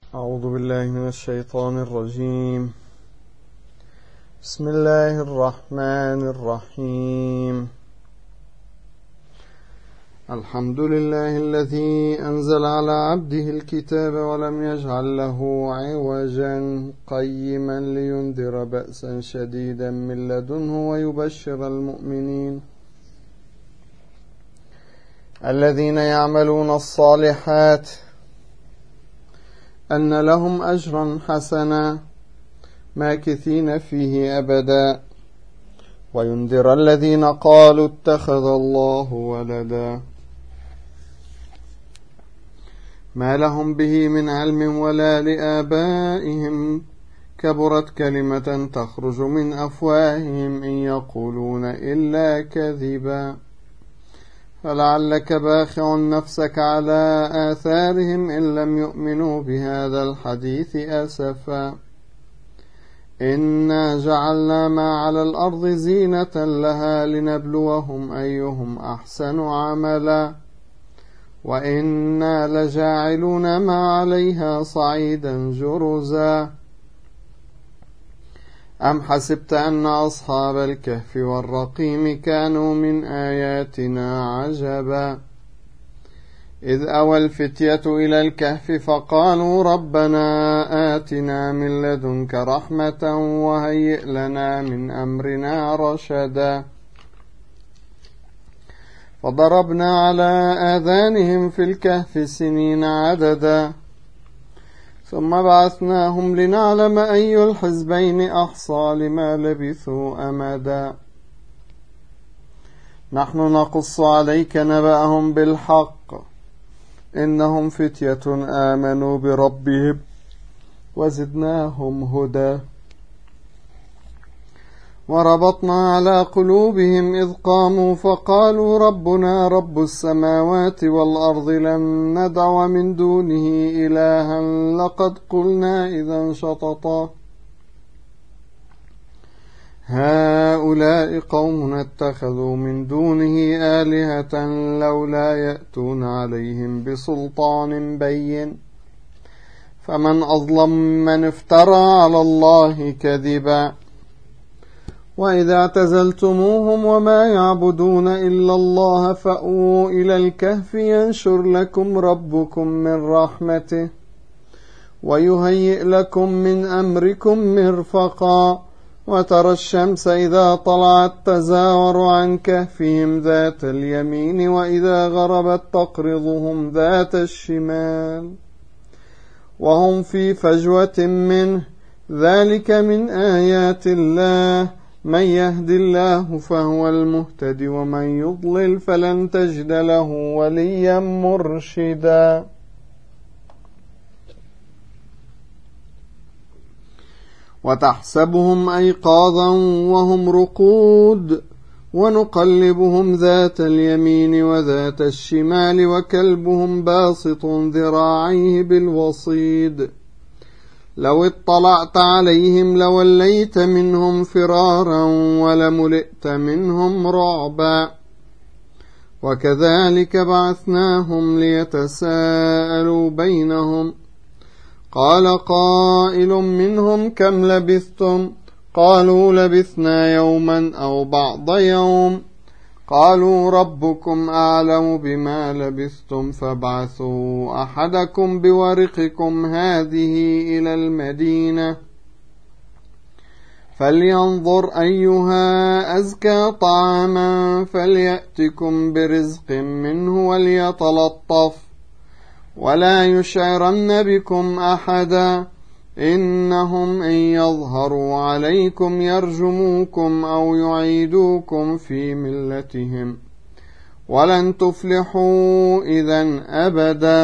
أعوذ بالله من الشيطان الرجيم. بسم الله الرحمن الرحيم. الحمد لله الذي أنزل على عبده الكتاب ولم يجعل له عوجا قيما لينذر بأسا شديدا من لدنه ويبشر المؤمنين الذين يعملون الصالحات أن لهم أجرا حسنا ماكثين فيه أبدا، وينذر الذين قالوا اتخذ الله ولدا ما لهم به من علم ولا لآبائهم، كبرت كلمة تخرج من أفواههم إن يقولون إلا كذبا، فلعلك باخع نفسك على آثارهم إن لم يؤمنوا بهذا الحديث أسفا. إنا جعلنا ما على الأرض زينة لها لنبلوهم أيهم أحسن عملا، وإنا لجاعلون ما عليها صعيدا جرزا. أم حسبت أن أصحاب الكهف والرقيم كانوا من آياتنا عجبا، إذ أوى الفتية إلى الكهف فقالوا ربنا آتنا من لدنك رحمة وهيئ لنا من أمرنا رشدا، فضربنا على آذانهم في الكهف سنين عددا، ثم بعثناهم لنعلم أي الحزبين أحصى لما لبثوا أمدا. نحن نقص عليك نبأهم بالحق، إنهم فتية آمنوا بربهم وزدناهم هدى، وربطنا على قلوبهم إذ قاموا فقالوا ربنا رب السماوات والأرض لن ندعو من دونه إلها لقد قلنا إذا شططا، هؤلاء قوم اتخذوا من دونه آلهة لولا يأتون عليهم بسلطان بين، فمن أظلم من افترى على الله كذبا. وإذا اعتزلتموهم وما يعبدون إلا الله فأووا إلى الكهف ينشر لكم ربكم من رحمته ويهيئ لكم من أمركم مرفقا، وترى الشمس إذا طلعت تزاور عن كهفهم ذات اليمين وإذا غربت تقرضهم ذات الشمال وهم في فجوة منه، ذلك من آيات الله، من يهد الله فهو المهتد ومن يضلل فلن تجد له وليا مرشدا. وتحسبهم أيقاظا وهم رقود ونقلبهم ذات اليمين وذات الشمال وكلبهم باسط ذراعيه بالوصيد، لو اطلعت عليهم لوليت منهم فرارا ولملئت منهم رعبا. وكذلك بعثناهم ليتساءلوا بينهم، قال قائل منهم كم لبثتم؟ قالوا لبثنا يوما أو بعض يوم، قالوا ربكم أعلم بما لبثتم فابعثوا أحدكم بورقكم هذه إلى المدينة فلينظر أيها أزكى طعاما فليأتكم برزق منه وليتلطف ولا يشعرن بكم أحدا، إنهم إن يظهروا عليكم يرجموكم أو يعيدوكم في ملتهم ولن تفلحوا إذن أبدا.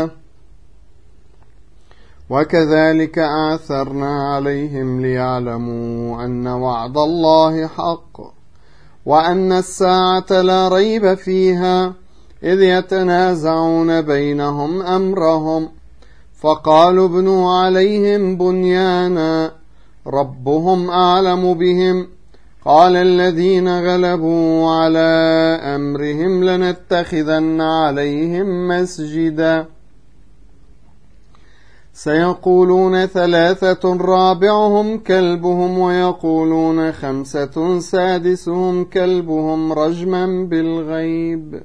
وكذلك أعثرنا عليهم ليعلموا أن وعد الله حق وأن الساعة لا ريب فيها، إذ يتنازعون بينهم أمرهم فقالوا ابنوا عليهم بنيانا ربهم أعلم بهم، قال الذين غلبوا على أمرهم لنتخذن عليهم مسجدا، سيقولون 3 رابعهم كلبهم ويقولون 5 سادسهم كلبهم رجما بالغيب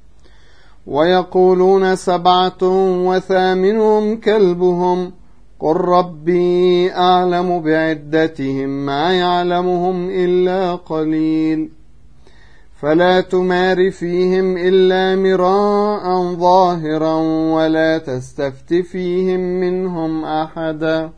ويقولون 7 وثامنهم كلبهم قل ربي أعلم بعدتهم ما يعلمهم إلا قليل فلا تمار فيهم إلا مراء ظاهرا ولا تستفت فيهم منهم أحدا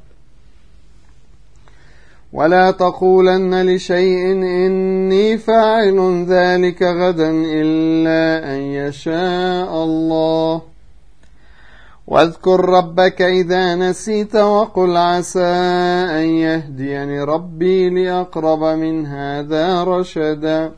ولا تقولن لشيء إني فاعل ذلك غدا إلا أن يشاء الله واذكر ربك إذا نسيت وقل عسى أن يهديني ربي لأقرب من هذا رشدا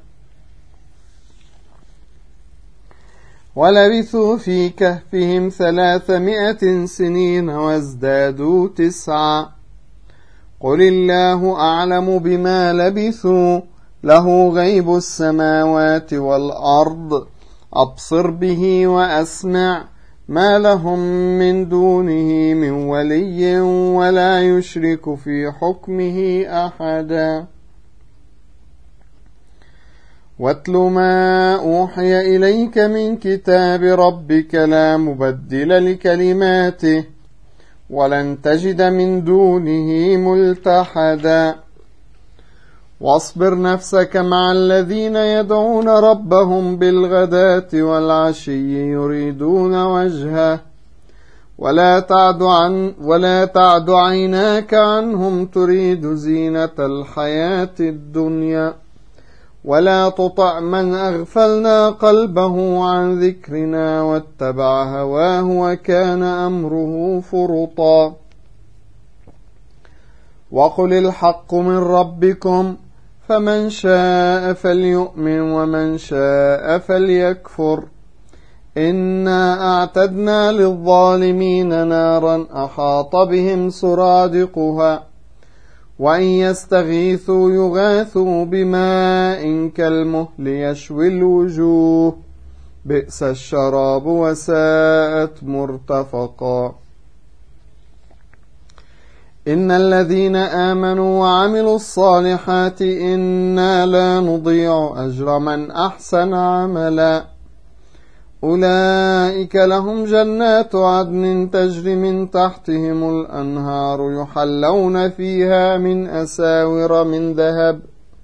ولبثوا في كهفهم 300 سنين وازدادوا 9 قل الله أعلم بما لبثوا له غيب السماوات والأرض أبصر به وأسمع ما لهم من دونه من ولي ولا يشرك في حكمه أحدا واتل ما أوحي إليك من كتاب ربك لا مبدل لكلماته ولن تجد من دونه ملتحدا واصبر نفسك مع الذين يدعون ربهم بالغداة والعشي يريدون وجهه ولا تعد عيناك عنهم تريد زينة الحياة الدنيا ولا تطع من أغفلنا قلبه عن ذكرنا واتبع هواه وكان أمره فرطا وقل الحق من ربكم فمن شاء فليؤمن ومن شاء فليكفر إنا أعتدنا للظالمين نارا أحاط بهم سرادقها وإن يستغيثوا يغاثوا بماء كالمهل يشوي الوجوه بئس الشراب وساءت مرتفقا إن الذين آمنوا وعملوا الصالحات إنا لا نضيع أجر من أحسن عملا أولئك لهم جنات عدن تجري من تحتهم الأنهار يحلون فيها من أساور من ذهب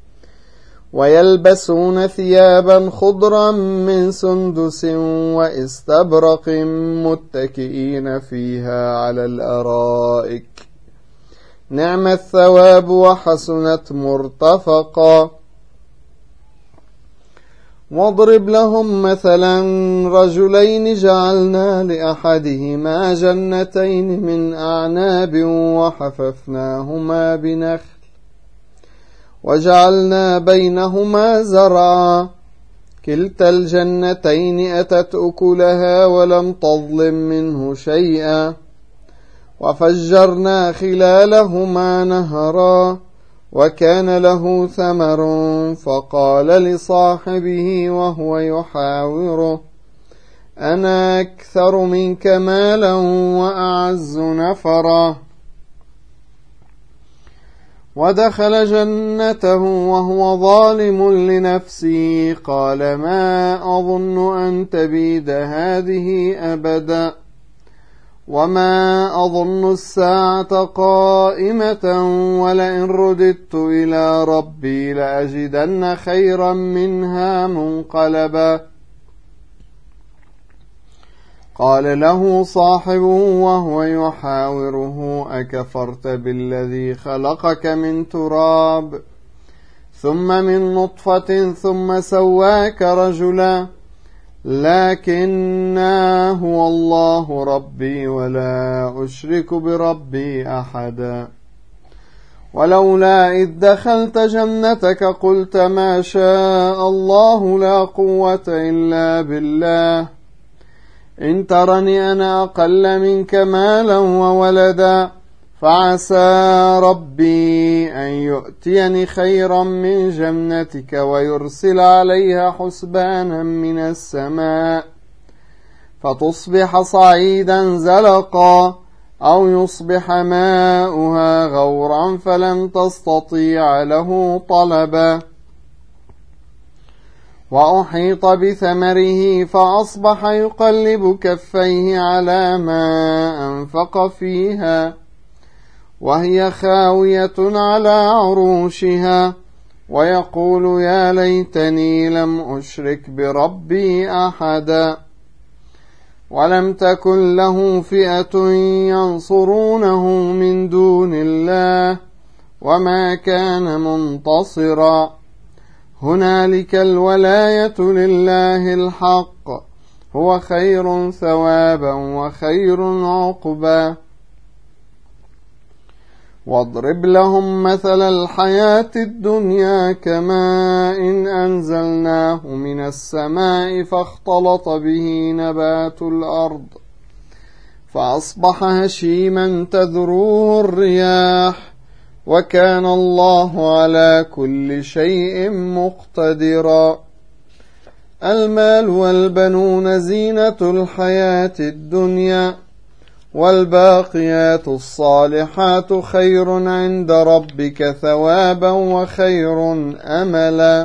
ويلبسون ثيابا خضرا من سندس واستبرق متكئين فيها على الأرائك نعم الثواب وحسنت مرتفقا واضرب لهم مثلا رجلين جعلنا لأحدهما جنتين من أعناب وحففناهما بنخل وجعلنا بينهما زرعا كلتا الجنتين أتت أكلها ولم تظلم منه شيئا وفجرنا خلالهما نهرا وكان له ثمر فقال لصاحبه وهو يحاوره أنا أكثر منك مالا وأعز نفرا ودخل جنته وهو ظالم لنفسه قال ما أظن أن تبيد هذه أبدا وما أظن الساعة قائمة ولئن رددت إلى ربي لأجدن خيرا منها منقلبا قال له صاحبه وهو يحاوره أكفرت بالذي خلقك من تراب ثم من نطفة ثم سواك رجلا لكنا هو الله ربي ولا أشرك بربي أحدا ولولا إذ دخلت جنتك قلت ما شاء الله لا قوة إلا بالله إن ترني أنا أقل منك مالا وولدا فعسى ربي أن يؤتيني خيرا من جنتك ويرسل عليها حسبانا من السماء فتصبح صعيدا زلقا أو يصبح ماؤها غورا فلن تستطيع له طلبا وأحيط بثمره فأصبح يقلب كفيه على ما أنفق فيها وهي خاوية على عروشها ويقول يا ليتني لم أشرك بربي أحدا ولم تكن له فئة ينصرونه من دون الله وما كان منتصرا هنالك الولاية لله الحق هو خير ثوابا وخير عقبا واضرب لهم مثل الحياة الدنيا كماء إن أنزلناه من السماء فاختلط به نبات الأرض فأصبح هشيما تذروه الرياح وكان الله على كل شيء مقتدرا المال والبنون زينة الحياة الدنيا والباقيات الصالحات خير عند ربك ثوابا وخير أملا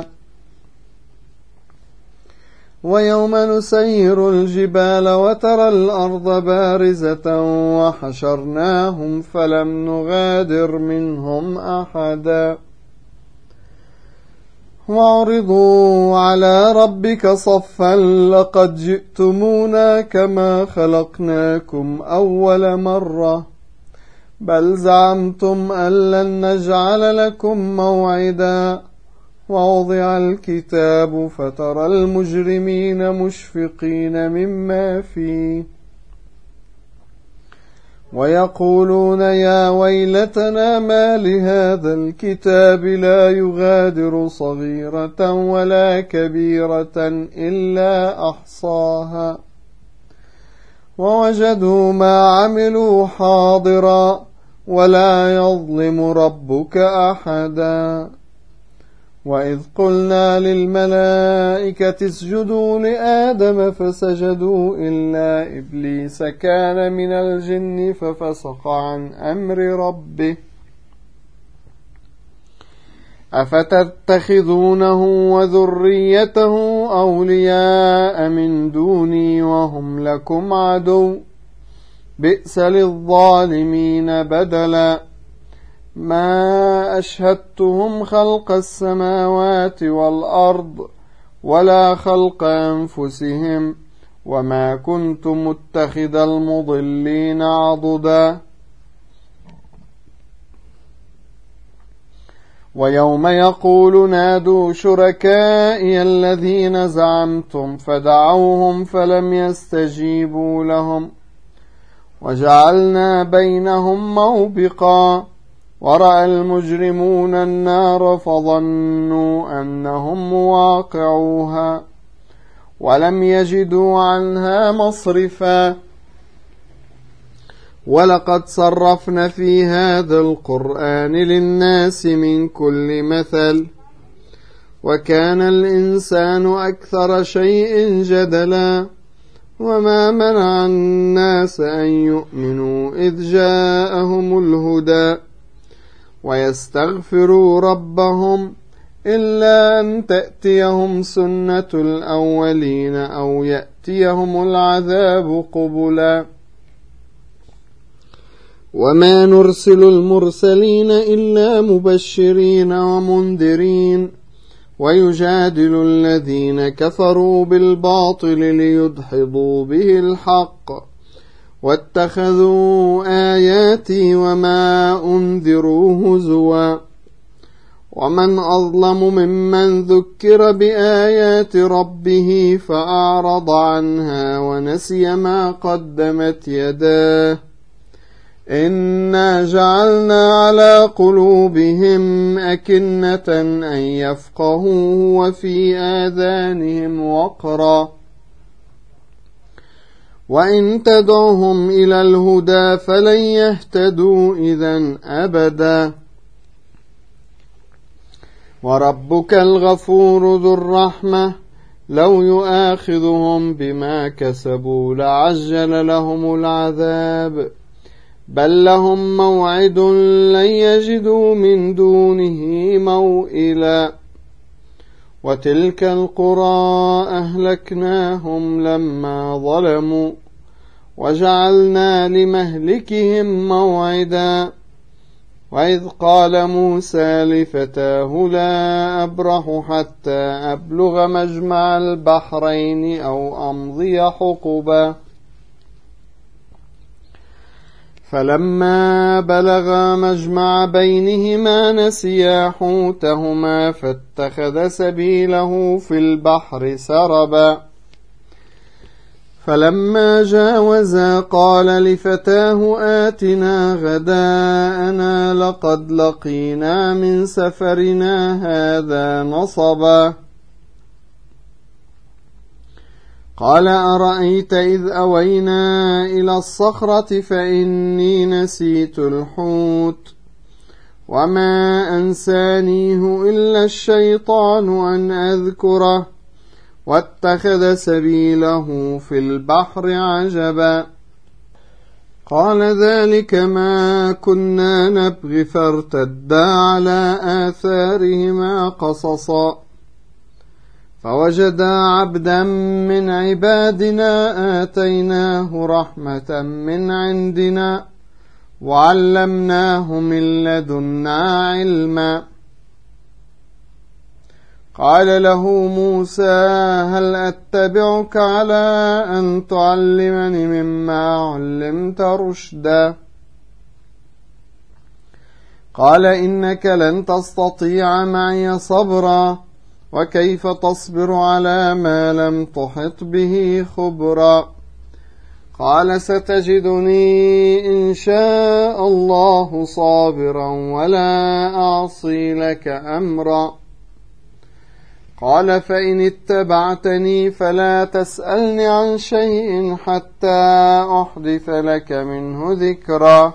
ويوم نسير الجبال وترى الأرض بارزة وحشرناهم فلم نغادر منهم أحدا وعرضوا على ربك صفا لقد جئتمونا كما خلقناكم أول مرة بل زعمتم أن لن نجعل لكم موعدا ووضع الكتاب فترى المجرمين مشفقين مما فيه ويقولون يا ويلتنا ما لهذا الكتاب لا يغادر صغيرة ولا كبيرة إلا أحصاها ووجدوا ما عملوا حاضرا ولا يظلم ربك أحدا وإذ قلنا للملائكة اسجدوا لآدم فسجدوا إلا إبليس كان من الجن ففسق عن أمر ربه أفتتخذونه وذريته أولياء من دوني وهم لكم عدو بئس للظالمين بدلا ما أشهدتهم خلق السماوات والأرض ولا خلق أنفسهم وما كنت متخذ المضلين عضدا ويوم يقول نادوا شركائي الذين زعمتم فدعوهم فلم يستجيبوا لهم وجعلنا بينهم موبقا ورأى المجرمون النار فظنوا أنهم مواقعوها ولم يجدوا عنها مصرفا ولقد صرفنا في هذا القرآن للناس من كل مثل وكان الإنسان أكثر شيء جدلا وما منع الناس أن يؤمنوا إذ جاءهم الهدى ويستغفروا ربهم إلا أن تأتيهم سنة الأولين أو يأتيهم العذاب قبلا وما نرسل المرسلين إلا مبشرين ومنذرين ويجادل الذين كفروا بالباطل ليدحضوا به الحق واتخذوا آياتي وما أنذروا هزوا ومن أظلم ممن ذكر بآيات ربه فأعرض عنها ونسي ما قدمت يداه إنا جعلنا على قلوبهم أكنة أن يفقهوه وفي آذانهم وقرا وإن تدعهم إلى الهدى فلن يهتدوا إذا أبدا وربك الغفور ذو الرحمة لو يؤاخذهم بما كسبوا لعجل لهم العذاب بل لهم موعد لن يجدوا من دونه موئلا وتلك القرى أهلكناهم لما ظلموا وجعلنا لمهلكهم موعدا وإذ قال موسى لفتاه لا أبرح حتى أبلغ مجمع البحرين أو أمضي حقبا فلما بلغا مجمع بينهما نسيا حوتهما فاتخذ سبيله في البحر سربا فلما جاوزا قال لفتاه آتنا غداءنا لقد لقينا من سفرنا هذا نصبا قال أرأيت إذ أوينا إلى الصخرة فإني نسيت الحوت وما أنسانيه إلا الشيطان أن أذكره واتخذ سبيله في البحر عجبا قال ذلك ما كنا نبغي فارتدا على آثارهما قصصا فوجدا عبدا من عبادنا آتيناه رحمة من عندنا وعلمناه من لدنا علما قال له موسى هل أتبعك على أن تعلمني مما علمت رشدا قال إنك لن تستطيع معي صبرا وكيف تصبر على ما لم تحط به خبرا قال ستجدني إن شاء الله صابرا ولا أعصي لك أمرا قال فإن اتبعتني فلا تسألني عن شيء حتى أحدث لك منه ذكرا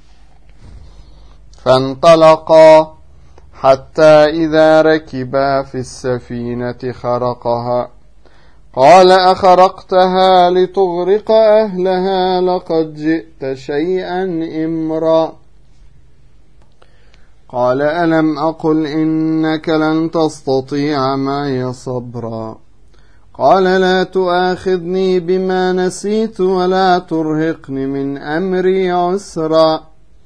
فانطلقا حتى إذا ركبا في السفينة خرقها قال أخرقتها لتغرق أهلها لقد جئت شيئا إمرا قال ألم أقل إنك لن تستطيع معي صبرا قال لا تؤاخذني بما نسيت ولا ترهقني من أمري عسرا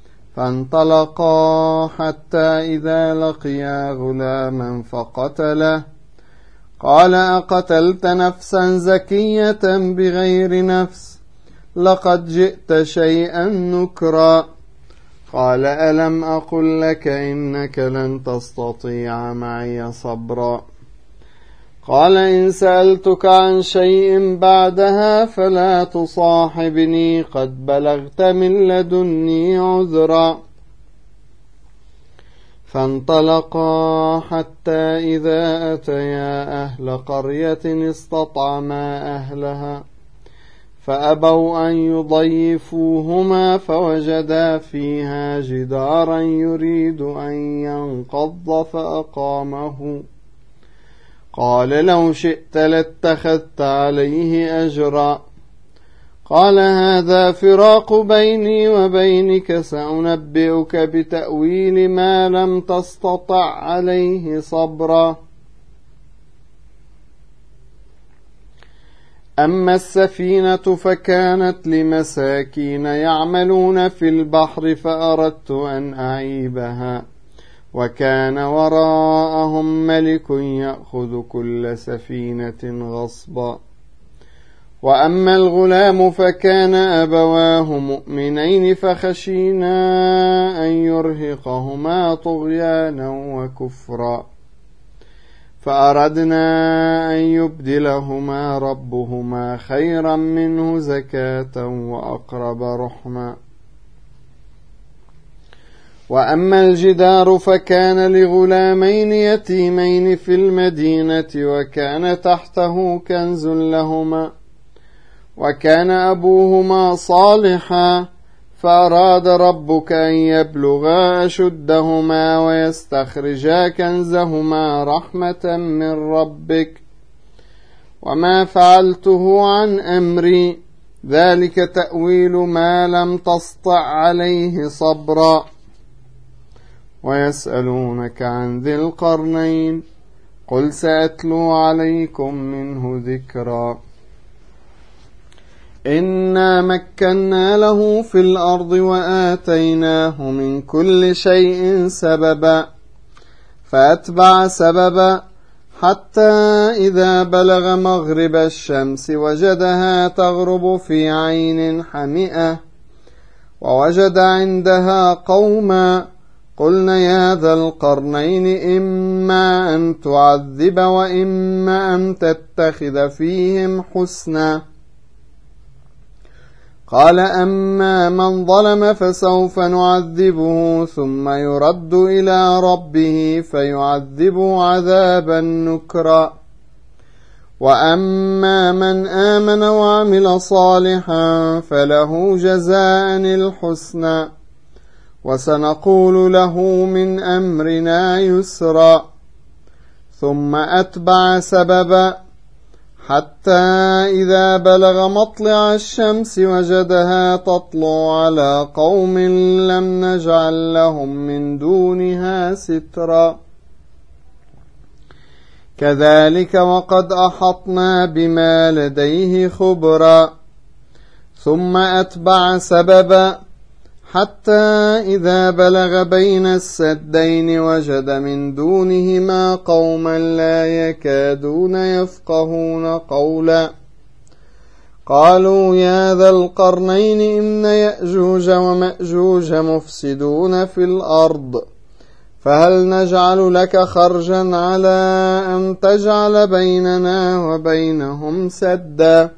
فانطلقا حتى إذا لقيا غلاما فقتله قال أقتلت نفسا زكية بغير نفس لقد جئت شيئا نكرا قال ألم أقل لك إنك لن تستطيع معي صبرا قال إن سألتك عن شيء بعدها فلا تصاحبني قد بلغت من لدني عذرا فانطلقا حتى إذا أتيا أهل قرية استطعما أهلها فأبوا أن يضيفوهما فوجدا فيها جدارا يريد أن ينقض فأقامه قال لو شئت لاتخذت عليه أجرا قال هذا فراق بيني وبينك سأنبئك بتأويل ما لم تستطع عليه صبرا أما السفينة فكانت لمساكين يعملون في البحر فأردت أن أعيبها وكان وراءهم ملك يأخذ كل سفينة غصبا وأما الغلام فكان أبواه مؤمنين فخشينا أن يرهقهما طغيانا وكفرا فأردنا أن يبدلهما ربهما خيرا منه زكاة وأقرب رحما وأما الجدار فكان لغلامين يتيمين في المدينة وكان تحته كنز لهما وكان أبوهما صالحا فأراد ربك أن يبلغا أشدهما ويستخرجا كنزهما رحمة من ربك وما فعلته عن أمري ذلك تأويل ما لم تسطع عليه صبرا. ويسألونك عن ذي القرنين قل سأتلو عليكم منه ذكرا. إنا مكنا له في الأرض وآتيناه من كل شيء سببا فأتبع سببا حتى إذا بلغ مغرب الشمس وجدها تغرب في عين حمئة ووجد عندها قوما قلنا يا ذا القرنين إما أن تعذب وإما أن تتخذ فيهم حسنا. قال أما من ظلم فسوف نعذبه ثم يرد إلى ربه فيعذبه عذابا نكرا. وأما من آمن وعمل صالحا فله جزاء الحسنى وسنقول له من أمرنا يسرا. ثم أتبع سببا حتى إذا بلغ مطلع الشمس وجدها تطلع على قوم لم نجعل لهم من دونها سترا. كذلك وقد أحطنا بما لديه خبرا. ثم أتبع سببا حتى إذا بلغ بين السدين وجد من دونهما قوما لا يكادون يفقهون قولا. قالوا يا ذا القرنين إن يأجوج ومأجوج مفسدون في الأرض فهل نجعل لك خرجا على أن تجعل بيننا وبينهم سدا.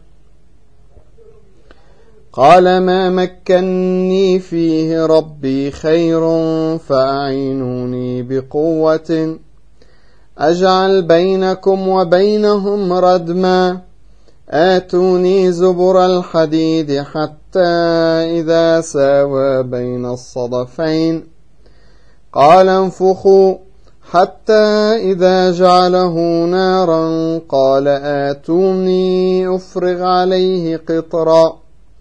قال ما مكني فيه ربي خير فأعينوني بقوة أجعل بينكم وبينهم ردما. آتوني زبر الحديد حتى إذا ساوى بين الصدفين قال انفخوا حتى إذا جعله نارا قال آتوني أفرغ عليه قطرا.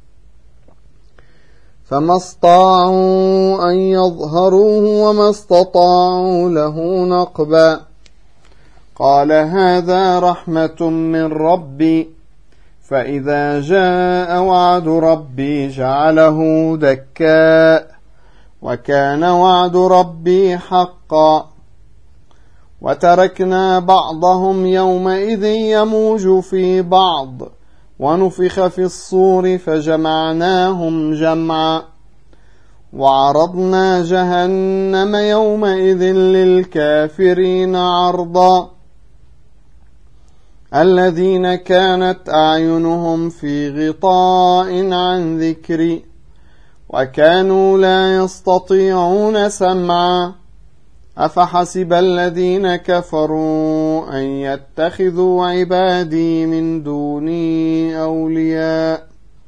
فما استطاعوا أن يظهروه وما استطاعوا له نقبا. قال هذا رحمة من ربي فإذا جاء وعد ربي جعله دكاء وكان وعد ربي حقا. وتركنا بعضهم يومئذ يموج في بعض ونفخ في الصور فجمعناهم جمعا. وعرضنا جهنم يومئذ للكافرين عرضا. الذين كانت أعينهم في غطاء عن ذكري وكانوا لا يستطيعون سمعا. أفحسب الذين كفروا أن يتخذوا عبادي من دوني أولياء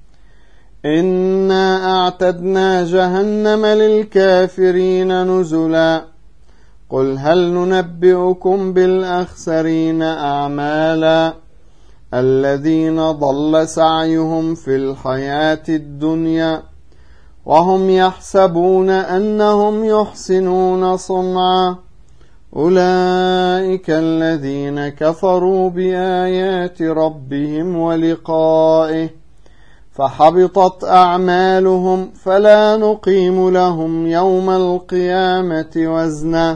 إنا أعتدنا جهنم للكافرين نزلا. قل هل ننبئكم بالأخسرين أعمالا الذين ضل سعيهم في الحياة الدنيا وهم يحسبون أنهم يحسنون صنعا. أولئك الذين كفروا بآيات ربهم ولقائه فحبطت أعمالهم فلا نقيم لهم يوم القيامة وزنا.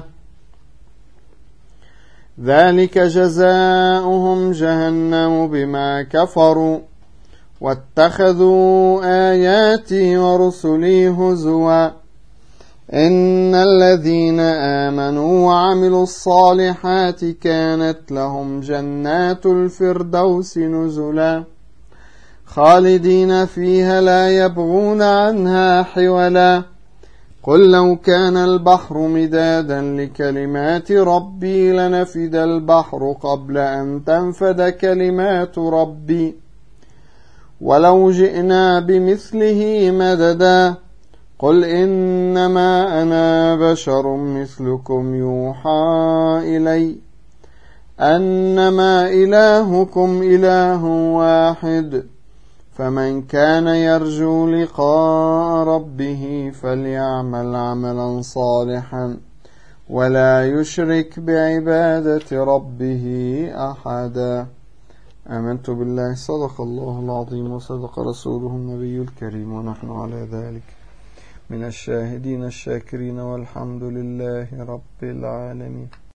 ذلك جزاؤهم جهنم بما كفروا واتخذوا آياتي ورسلي هزوا. إن الذين آمنوا وعملوا الصالحات كانت لهم جنات الفردوس نزلا خالدين فيها لا يبغون عنها حولا. قل لو كان البحر مدادا لكلمات ربي لنفد البحر قبل أن تنفد كلمات ربي ولو جئنا بمثله مددا. قل إنما أنا بشر مثلكم يوحى إلي أنما إلهكم إله واحد فمن كان يرجو لقاء ربه فليعمل عملا صالحا ولا يشرك بعبادة ربه أحدا. آمنت بالله. صدق الله العظيم وصدق رسوله النبي الكريم، ونحن على ذلك من الشاهدين الشاكرين، والحمد لله رب العالمين.